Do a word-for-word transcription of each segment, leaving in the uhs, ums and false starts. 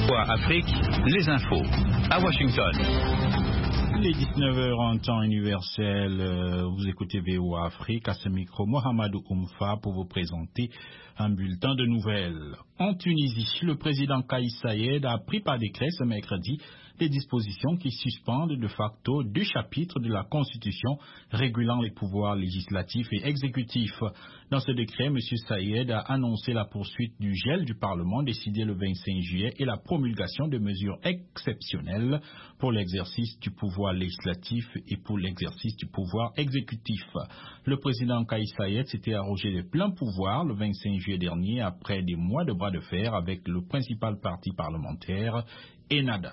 Afrique, les infos. À Washington. Il est dix-neuf heures en temps universel. Vous écoutez V O A Afrique. À ce micro, Mohamedou Oumfa pour vous présenter un bulletin de nouvelles. En Tunisie, le président Kais Saied a pris par décret ce mercredi des dispositions qui suspendent de facto deux chapitres de la Constitution régulant les pouvoirs législatifs et exécutifs. Dans ce décret, M. Saied a annoncé la poursuite du gel du Parlement décidé le vingt-cinq juillet et la promulgation de mesures exceptionnelles pour l'exercice du pouvoir législatif et pour l'exercice du pouvoir exécutif. Le président Kais Saied s'était arrogé de plein pouvoir le vingt-cinq juillet dernier après des mois de bras de fer avec le principal parti parlementaire, Ennahda.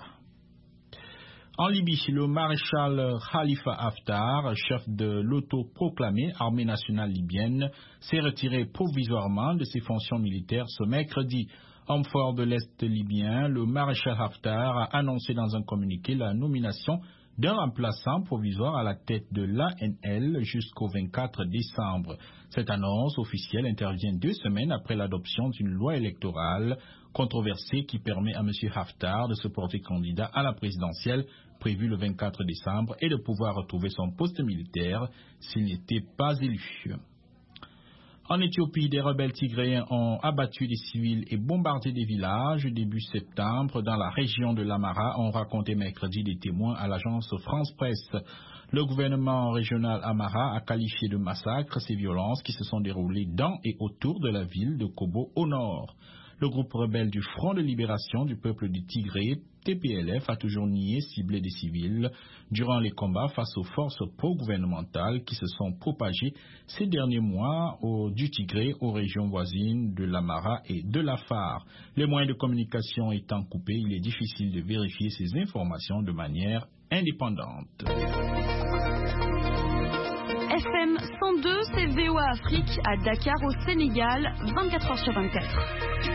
En Libye, le maréchal Khalifa Haftar, chef de l'autoproclamée armée nationale libyenne, s'est retiré provisoirement de ses fonctions militaires ce mercredi. Homme fort de l'Est libyen, le maréchal Haftar a annoncé dans un communiqué la nomination d'un remplaçant provisoire à la tête de l'A N L jusqu'au vingt-quatre décembre. Cette annonce officielle intervient deux semaines après l'adoption d'une loi électorale controversée qui permet à M. Haftar de se porter candidat à la présidentielle prévue le vingt-quatre décembre et de pouvoir retrouver son poste militaire s'il n'était pas élu. En Éthiopie, des rebelles tigréens ont abattu des civils et bombardé des villages début septembre dans la région de l'Amara, ont raconté mercredi des témoins à l'agence France Presse. Le gouvernement régional Amara a qualifié de massacre ces violences qui se sont déroulées dans et autour de la ville de Kobo au nord. Le groupe rebelle du Front de libération du peuple du Tigré, T P L F, a toujours nié cibler des civils durant les combats face aux forces pro-gouvernementales qui se sont propagées ces derniers mois au, du Tigré aux régions voisines de l'Amara et de l'Afar. Les moyens de communication étant coupés, il est difficile de vérifier ces informations de manière indépendante. F M cent deux, c'est V O A Afrique à Dakar au Sénégal, vingt-quatre heures sur vingt-quatre.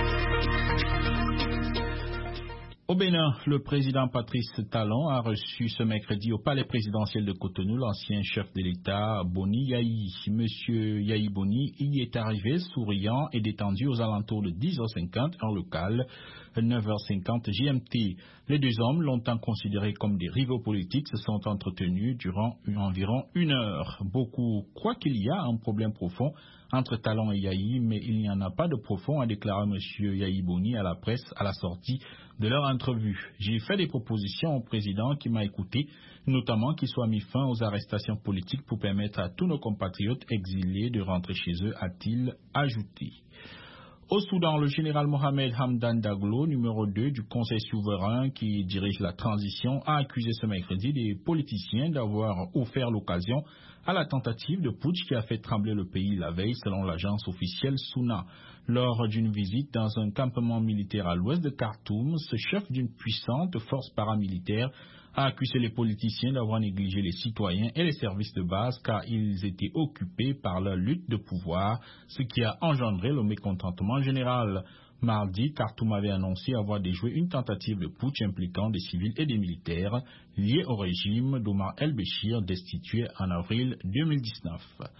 Au Bénin, le président Patrice Talon a reçu ce mercredi au palais présidentiel de Cotonou l'ancien chef de l'État Boni Yayi. Monsieur Yayi Boni y est arrivé souriant et détendu aux alentours de dix heures cinquante heure locale, neuf heures cinquante G M T. Les deux hommes, longtemps considérés comme des rivaux politiques, se sont entretenus durant environ une heure. Beaucoup croient qu'il y a un problème profond entre Talon et Yayi, mais il n'y en a pas de profond, a déclaré M. Yayi Boni à la presse à la sortie de leur entrevue. J'ai fait des propositions au président qui m'a écouté, notamment qu'il soit mis fin aux arrestations politiques pour permettre à tous nos compatriotes exilés de rentrer chez eux, a-t-il ajouté. Au Soudan, le général Mohamed Hamdan Daglo, numéro deux du Conseil souverain qui dirige la transition, a accusé ce mercredi des politiciens d'avoir offert l'occasion à la tentative de putsch qui a fait trembler le pays la veille, selon l'agence officielle Souna. Lors d'une visite dans un campement militaire à l'ouest de Khartoum, ce chef d'une puissante force paramilitaire a accusé les politiciens d'avoir négligé les citoyens et les services de base car ils étaient occupés par la lutte de pouvoir, ce qui a engendré le mécontentement général. Mardi, Khartoum avait annoncé avoir déjoué une tentative de putsch impliquant des civils et des militaires liés au régime d'Omar el-Béchir destitué en avril deux mille dix-neuf.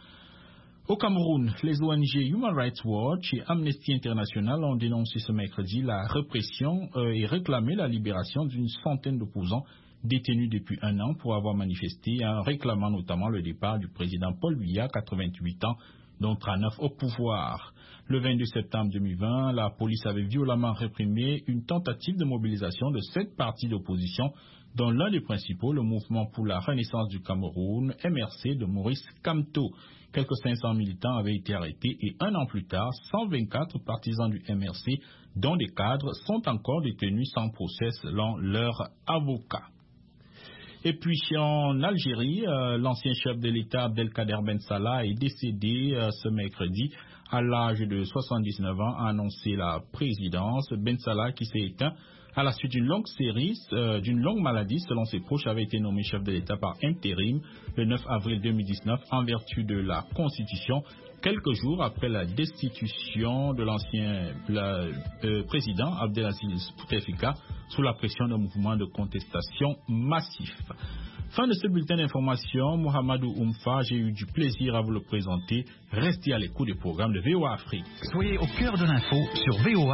Au Cameroun, les O N G Human Rights Watch et Amnesty International ont dénoncé ce mercredi la répression euh, et réclamé la libération d'une centaine d'opposants détenus depuis un an pour avoir manifesté, en réclamant notamment le départ du président Paul Biya, quatre-vingt-huit ans, dont trente-neuf au pouvoir. Le vingt-deux septembre deux mille vingt, la police avait violemment réprimé une tentative de mobilisation de sept partis d'opposition, dont l'un des principaux, le Mouvement pour la Renaissance du Cameroun, M R C de Maurice Kamto. Quelques cinq cents militants avaient été arrêtés et un an plus tard, cent vingt-quatre partisans du M R C, dont des cadres, sont encore détenus sans procès selon leurs avocats. Et puis en Algérie, euh, l'ancien chef de l'État Abdelkader Ben Salah est décédé euh, ce mercredi à l'âge de soixante-dix-neuf ans, a annoncé la présidence. Ben Salah, qui s'est éteint à la suite d'une longue série, euh, d'une longue maladie, selon ses proches, avait été nommé chef de l'État par intérim le neuf avril deux mille dix-neuf en vertu de la Constitution, quelques jours après la destitution de l'ancien la, euh, président Abdelaziz Bouteflika sous la pression d'un mouvement de contestation massif. Fin de ce bulletin d'information, Mohamedou Oumfa, j'ai eu du plaisir à vous le présenter. Restez à l'écoute des programmes de V O A Afrique. Soyez au cœur de l'info sur V O A.